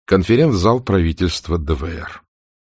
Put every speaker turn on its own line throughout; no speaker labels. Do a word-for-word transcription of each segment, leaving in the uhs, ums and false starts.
Конференц-зал правительства ДВР.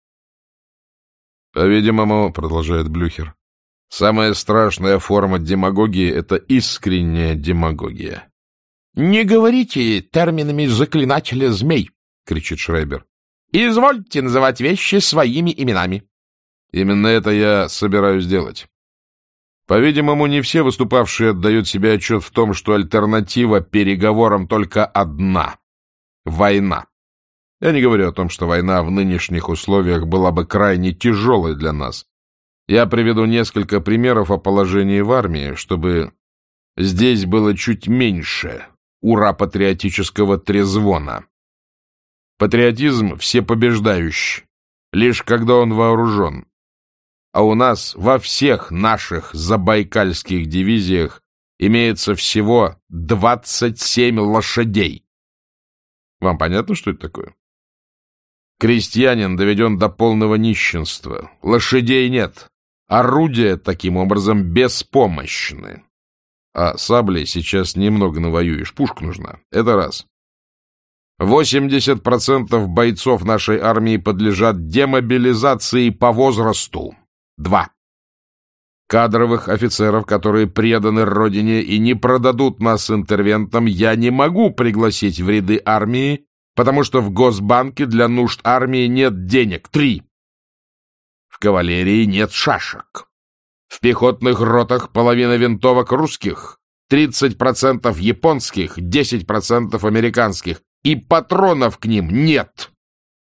По-видимому, продолжает Блюхер, самая страшная форма демагогии — это искренняя демагогия. — Не говорите терминами заклинателя змей, — кричит Шрайбер. — Извольте называть вещи своими именами. Именно это я собираюсь делать. По-видимому, не все выступавшие отдают себе отчет в том, что альтернатива переговорам только одна — война. Я не говорю о том, что война в нынешних условиях была бы крайне тяжелой для нас. Я приведу несколько примеров о положении в армии, чтобы здесь было чуть меньше ура-патриотического трезвона. Патриотизм всепобеждающий, лишь когда он вооружен. А у нас во всех наших забайкальских дивизиях имеется всего двадцать семь лошадей. Вам понятно, что это такое? Крестьянин доведен до полного нищенства. Лошадей нет. Орудия, таким образом, беспомощны. А саблей сейчас немного навоюешь. Пушка нужна. Это раз. восемьдесят процентов бойцов нашей армии подлежат демобилизации по возрасту. Два. Кадровых офицеров, которые преданы родине и не продадут нас интервентам, я не могу пригласить в ряды армии, потому что в Госбанке для нужд армии нет денег. Три. В кавалерии нет шашек. В пехотных ротах половина винтовок русских, тридцать процентов японских, десять процентов американских, и патронов к ним нет.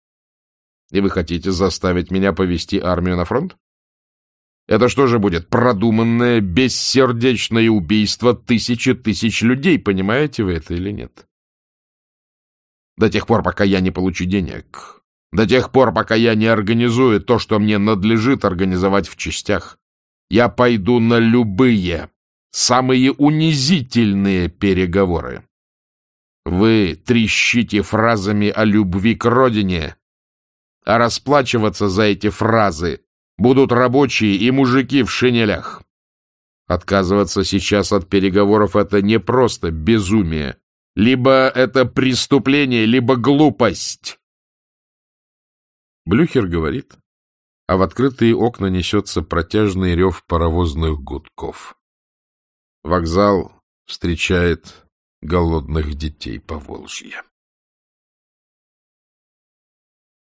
И вы хотите заставить меня повести армию на фронт? Это что же будет? Продуманное, бессердечное убийство тысячи тысяч людей, понимаете вы это или нет? До тех пор, пока я не получу денег, до тех пор, пока я не организую то, что мне надлежит организовать в частях, я пойду на любые, самые унизительные переговоры. Вы трещите фразами о любви к родине, а расплачиваться за эти фразы будут рабочие и мужики в шинелях. Отказываться сейчас от переговоров — это не просто безумие. Либо это преступление, либо глупость. Блюхер говорит, а в открытые окна несется протяжный рев паровозных гудков. Вокзал встречает голодных детей Поволжья.